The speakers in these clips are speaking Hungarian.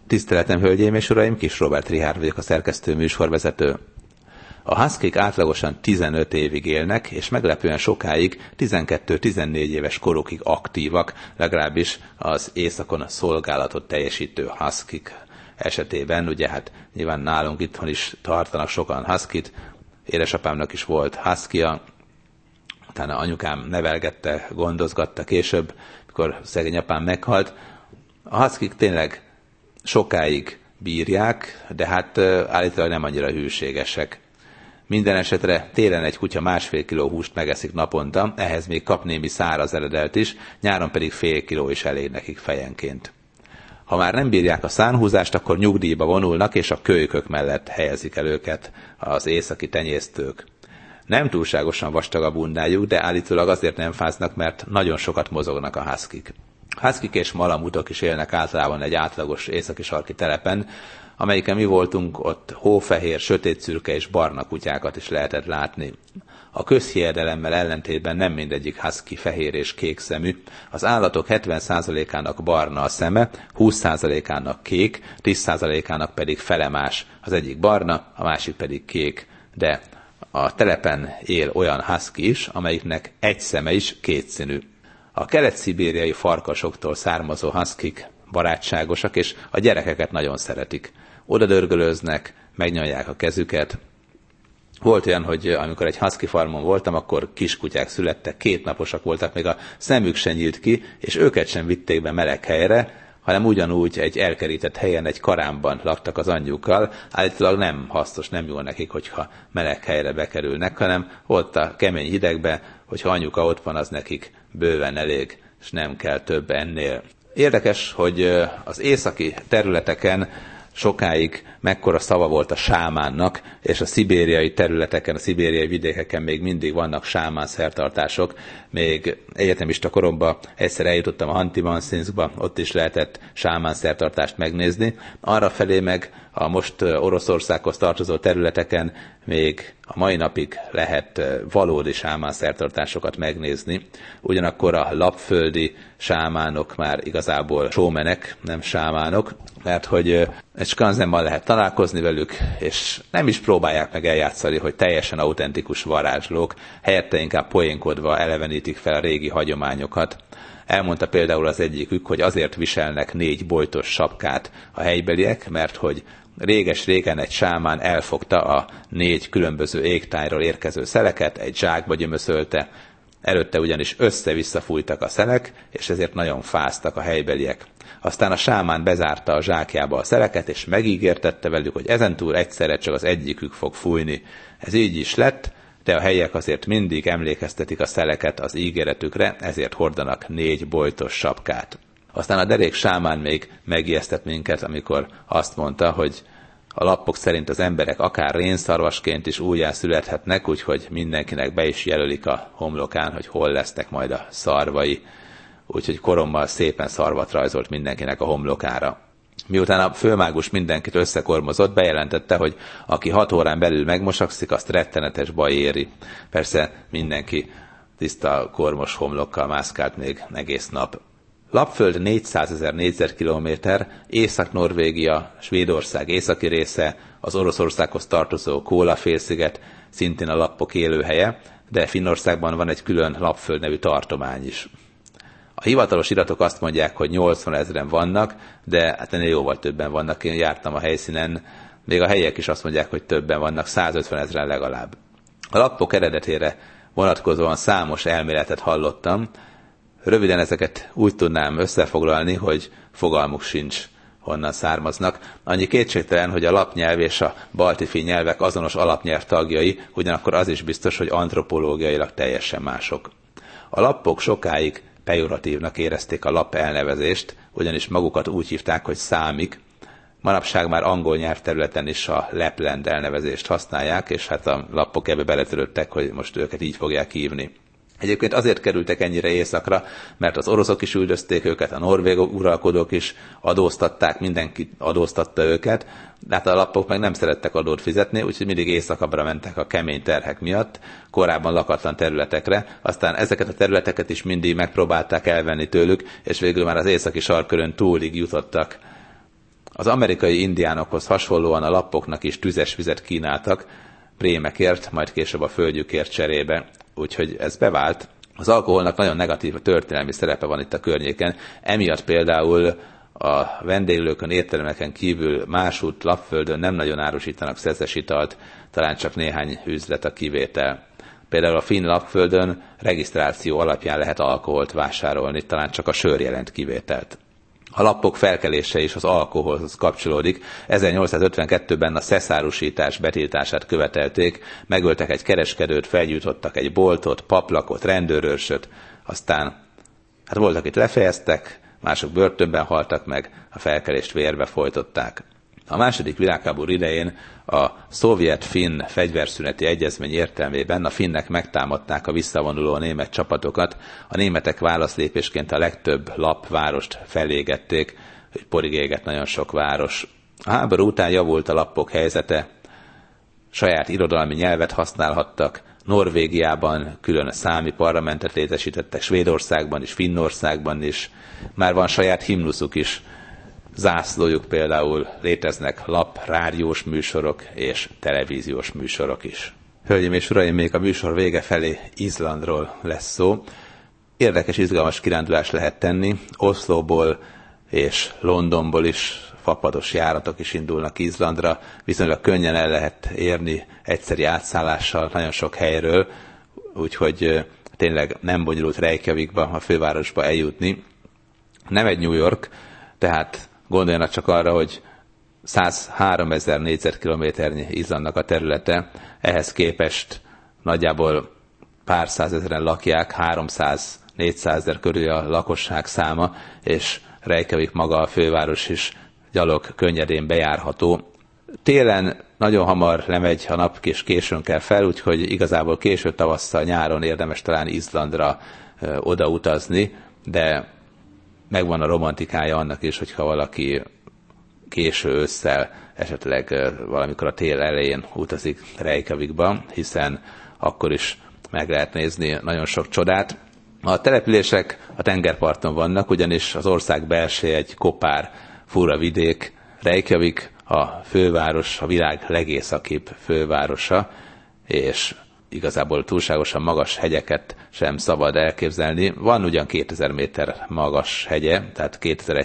Tiszteletem, hölgyeim és uraim, Kis Robert Richárd vagyok, a szerkesztő műsorvezető. A huskik átlagosan 15 évig élnek, és meglepően sokáig 12-14 éves korukig aktívak, legalábbis az éjszakon a szolgálatot teljesítő huskik esetében. Ugye hát nyilván nálunk itthon is tartanak sokan huskit, édesapámnak is volt huskija, utána anyukám nevelgette, gondozgatta később, mikor szegény apám meghalt. A huskik tényleg sokáig bírják, de hát állítólag nem annyira hűségesek. Minden esetre télen egy kutya 1,5 kiló húst megeszik naponta, ehhez még kap némi száraz eledelt is, nyáron pedig fél kiló is elég nekik fejenként. Ha már nem bírják a szánhúzást, akkor nyugdíjba vonulnak, és a kölykök mellett helyezik el őket az északi tenyésztők. Nem túlságosan vastag a bundájuk, de állítólag azért nem fáznak, mert nagyon sokat mozognak a huskik. Huskik és malamutok is élnek általában egy átlagos északi sarki telepen, amelyiken mi voltunk, ott hófehér, sötétszürke és barna kutyákat is lehetett látni. A közhiedelemmel ellentétben nem mindegyik husky fehér és kék szemű. Az állatok 70%-ának barna a szeme, 20%-ának kék, 10%-ának pedig felemás. Az egyik barna, a másik pedig kék. De a telepen él olyan husky is, amelyiknek egy szeme is kétszínű. A kelet-szibériai farkasoktól származó huskik barátságosak, és a gyerekeket nagyon szeretik. Oda dörgölőznek, megnyalják a kezüket. Volt olyan, hogy amikor egy husky farmon voltam, akkor kiskutyák születtek, 2 naposak voltak, még a szemük se nyílt ki, és őket sem vitték be meleg helyre, hanem ugyanúgy egy elkerített helyen, egy karámban laktak az anyjukkal. Állítólag nem hasznos, nem jó nekik, hogyha meleg helyre bekerülnek, hanem ott a kemény hidegbe, hogyha anyuka ott van, az nekik bőven elég, és nem kell több ennél. Érdekes, hogy az északi területeken sokáig mekkora szava volt a sámánnak, és a szibériai területeken, a szibériai vidékeken még mindig vannak sámán szertartások. Még egyetemista koromban egyszer eljutottam a Hanti-Manszinszkba, ott is lehetett sámán szertartást megnézni. Arrafelé meg a most Oroszországhoz tartozó területeken még a mai napig lehet valódi sámán szertartásokat megnézni. Ugyanakkor a lapföldi sámánok már igazából showmanek, nem sámánok, mert hogy egy skanzenban lehet találkozni velük, és nem is próbálják meg eljátszani, hogy teljesen autentikus varázslók, helyette inkább poénkodva elevenítik fel a régi hagyományokat. Elmondta például az egyikük, hogy azért viselnek 4 bojtos sapkát a helybeliek, mert hogy réges-régen egy sámán elfogta a 4 különböző égtájról érkező szeleket, egy zsákba gyömöszölte, előtte ugyanis össze-vissza fújtak a szelek, és ezért nagyon fáztak a helybeliek. Aztán a sámán bezárta a zsákjába a szeleket, és megígértette velük, hogy ezentúl egyszerre csak az egyikük fog fújni. Ez így is lett, de a helyiek azért mindig emlékeztetik a szeleket az ígéretükre, ezért hordanak 4 bojtos sapkát. Aztán a derék sámán még megijesztett minket, amikor azt mondta, hogy a lappok szerint az emberek akár rénszarvasként is újjászülethetnek, úgyhogy mindenkinek be is jelölik a homlokán, hogy hol lesznek majd a szarvai. Úgyhogy korommal szépen szarvat rajzolt mindenkinek a homlokára. Miután a főmágus mindenkit összekormozott, bejelentette, hogy aki 6 órán belül megmosakszik, azt rettenetes baj éri. Persze mindenki tiszta kormos homlokkal mászkált még egész nap. Lapföld 400 000 négyzetkilométer, Észak-Norvégia, Svédország északi része, az Oroszországhoz tartozó Kóla-félsziget, szintén a lappok élőhelye, de Finnországban van egy külön Lapföld nevű tartomány is. A hivatalos iratok azt mondják, hogy 80 000 vannak, de hát ennél jóval többen vannak. Én jártam a helyszínen, még a helyiek is azt mondják, hogy többen vannak, 150 000 legalább. A lappok eredetére vonatkozóan számos elméletet hallottam. Röviden ezeket úgy tudnám összefoglalni, hogy fogalmuk sincs, honnan származnak. Annyi kétségtelen, hogy a lapnyelv és a balti-finn nyelvek azonos alapnyelv tagjai, ugyanakkor az is biztos, hogy antropológiailag teljesen mások. A lappok sokáig pejoratívnak érezték a lapp elnevezést, ugyanis magukat úgy hívták, hogy számik. Manapság már angol nyelvterületen is a Lapland elnevezést használják, és hát a lappok ebbe beletörődtek, hogy most őket így fogják hívni. Egyébként azért kerültek ennyire északra, mert az oroszok is üldözték őket, a norvégok uralkodók is adóztatták, mindenki adóztatta őket, de hát a lappok meg nem szerettek adót fizetni, úgyhogy mindig északabbra mentek a kemény terhek miatt, korábban lakatlan területekre, aztán ezeket a területeket is mindig megpróbálták elvenni tőlük, és végül már az északi sarkkörön túlig jutottak Az amerikai indiánokhoz hasonlóan a lappoknak is tüzes vizet kínáltak, prémekért, majd később a földjükért cserébe, úgyhogy ez bevált. Az alkoholnak nagyon negatív történelmi szerepe van itt a környéken, emiatt például a vendéglőkön, éttermeken kívül másút Lappföldön nem nagyon árusítanak szeszes italt, talán csak néhány üzlet a kivétel. Például a finn Lappföldön regisztráció alapján lehet alkoholt vásárolni, talán csak a sör jelent kivételt. A lappok felkelése is az alkoholhoz kapcsolódik. 1852-ben a szeszárusítás betiltását követelték, megöltek egy kereskedőt, felgyújtottak egy boltot, paplakot, rendőrőrsöt, aztán volt, akit lefejeztek, mások börtönben haltak meg, a felkelést vérbe folytották. A második világháború idején a szovjet-finn fegyverszüneti egyezmény értelmében a finnek megtámadták a visszavonuló német csapatokat, a németek válaszlépésként a legtöbb lappvárost felégették, hogy porig égett nagyon sok város. A háború után javult a lappok helyzete, saját irodalmi nyelvet használhattak, Norvégiában külön a számi parlamentet létesítettek, Svédországban is, Finnországban is, már van saját himnuszuk is, zászlójuk például, léteznek rádiós műsorok és televíziós műsorok is. Hölgyeim és uraim, még a műsor vége felé Izlandról lesz szó. Érdekes, izgalmas kirándulást lehet tenni. Oslóból és Londonból is fapados járatok is indulnak Izlandra, viszonylag könnyen el lehet érni egyszeri átszállással nagyon sok helyről, úgyhogy tényleg nem bonyolult Reykjavikba, a fővárosba eljutni. Nem egy New York, tehát gondoljanak csak arra, hogy 103 000 négyzetkilométernyi Izlandnak a területe, ehhez képest nagyjából pár százezeren lakják, 300-400 ezer körül a lakosság száma, és Reykjavik maga a főváros is gyalog könnyedén bejárható. Télen nagyon hamar lemegy a nap, és későn kell fel, úgyhogy igazából késő tavasszal, nyáron érdemes talán Izlandra odautazni, de megvan a romantikája annak is, hogyha valaki késő ősszel, esetleg valamikor a tél elején utazik Reykjavikba, hiszen akkor is meg lehet nézni nagyon sok csodát. A települések a tengerparton vannak, ugyanis az ország belseje egy kopár, fura vidék. Reykjavik a főváros, a világ legészakibb fővárosa, és igazából túlságosan magas hegyeket sem szabad elképzelni. Van ugyan 2000 méter magas hegye, tehát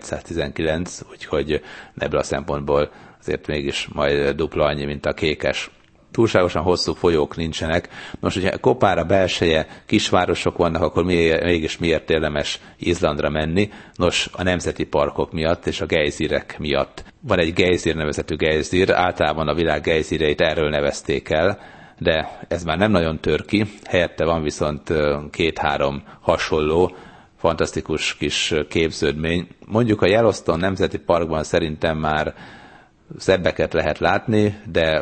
2119, úgyhogy ebből a szempontból azért mégis majd dupla annyi, mint a Kékes. Túlságosan hosszú folyók nincsenek. Most, hogyha Kopára belseje, kisvárosok vannak, akkor mégis miért érdemes Izlandra menni? Nos, a nemzeti parkok miatt és a gejzírek miatt. Van egy gejzír nevezetű gejzír, általában a világ gejzíreit erről nevezték el, de ez már nem nagyon tör ki, helyette van viszont 2-3 hasonló, fantasztikus kis képződmény. Mondjuk a Yellowstone Nemzeti Parkban szerintem már szebbeket lehet látni, de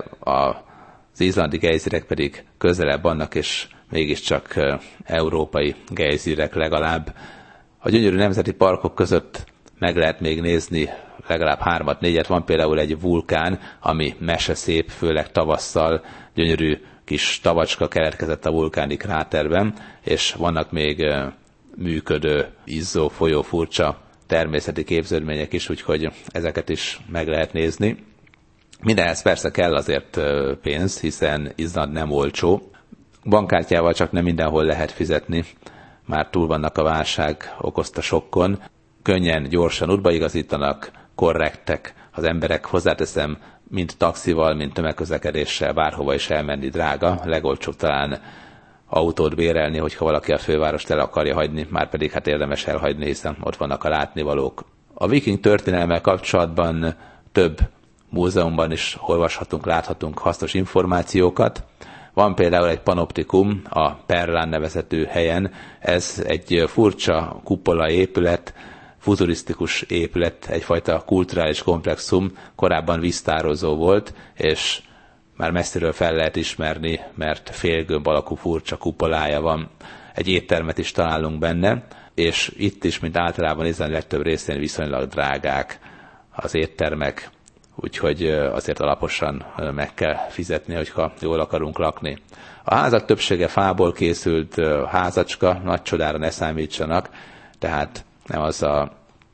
az izlandi gejzírek pedig közelebb vannak, és mégiscsak európai gejzírek legalább. A gyönyörű nemzeti parkok között meg lehet még nézni legalább 3-4, van például egy vulkán, ami meseszép, főleg tavasszal, gyönyörű kis tavacska keletkezett a vulkáni kráterben, és vannak még működő, izzó, folyó, furcsa természeti képződmények is, úgyhogy ezeket is meg lehet nézni. Mindenhez persze kell azért pénz, hiszen Izland nem olcsó. Bankkártyával csak nem mindenhol lehet fizetni, már túl vannak a válság okozta sokkon. Könnyen, gyorsan útbaigazítanak, korrektek az emberek, hozzáteszem, mind taxival, mind tömegközlekedéssel bárhova is elmenni drága, legolcsóbb talán autót bérelni, hogyha valaki a fővárost el akarja hagyni, már pedig hát érdemes elhagyni, hiszen ott vannak a látnivalók. A viking történelemmel kapcsolatban több múzeumban is olvashatunk, láthatunk hasznos információkat. Van például egy panoptikum a Perlán nevezetű helyen, ez egy furcsa kupola épület, futurisztikus épület, egyfajta kulturális komplexum, korábban víztározó volt, és már messziről fel lehet ismerni, mert félgömb alakú furcsa kupolája van. Egy éttermet is találunk benne, és itt is, mint általában Izland legtöbb részén viszonylag drágák az éttermek, úgyhogy azért alaposan meg kell fizetni, hogyha jól akarunk lakni. A házak többsége fából készült házacska, nagy csodára ne számítsanak, tehát nem az a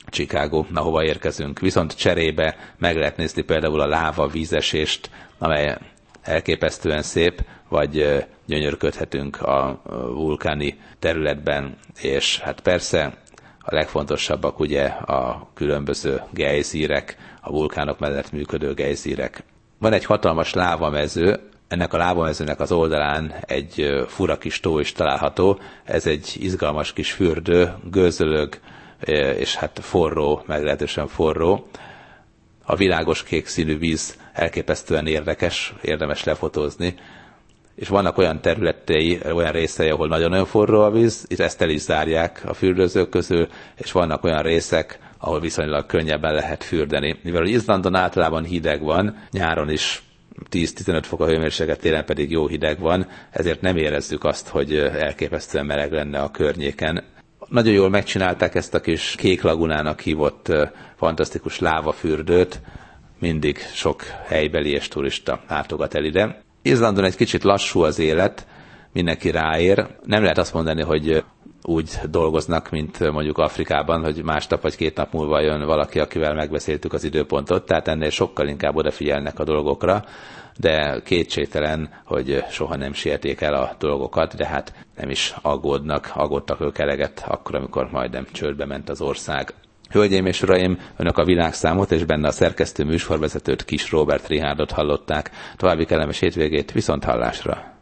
Chicago, ahova érkezünk. Viszont cserébe meg lehet nézni például a láva vízesést, amely elképesztően szép, vagy gyönyörködhetünk a vulkáni területben, és hát persze a legfontosabbak ugye a különböző gejzírek, a vulkánok mellett működő gejzírek. Van egy hatalmas lávamező, ennek a lávamezőnek az oldalán egy fura kis tó is található, ez egy izgalmas kis fürdő, gőzölög, és hát forró, meglehetősen forró. A világos kék színű víz elképesztően érdekes, érdemes lefotózni, és vannak olyan területei, olyan részei, ahol nagyon forró a víz, itt ezt el is zárják a fürdőzők közül, és vannak olyan részek, ahol viszonylag könnyebben lehet fürdeni. Mivel Izlandon általában hideg van, nyáron is 10-15 fok a hőmérséklet, télen pedig jó hideg van, ezért nem érezzük azt, hogy elképesztően meleg lenne a környéken. Nagyon jól megcsinálták ezt a kis kék lagunának hívott fantasztikus lávafürdőt, mindig sok helybeli és turista látogat el ide. Izlandon egy kicsit lassú az élet, mindenki ráér. Nem lehet azt mondani, hogy úgy dolgoznak, mint mondjuk Afrikában, hogy másnap vagy 2 nap múlva jön valaki, akivel megbeszéltük az időpontot, tehát ennél sokkal inkább odafigyelnek a dolgokra, de kétségtelen, hogy soha nem sieték el a dolgokat, de hát nem is aggódtak ők eleget akkor, amikor majdnem csődbe ment az ország. Hölgyeim és uraim, önök a Világszámot és benne a szerkesztő műsorvezetőt, Kiss Róbert Richárdot hallották. További kellemes hétvégét, viszonthallásra!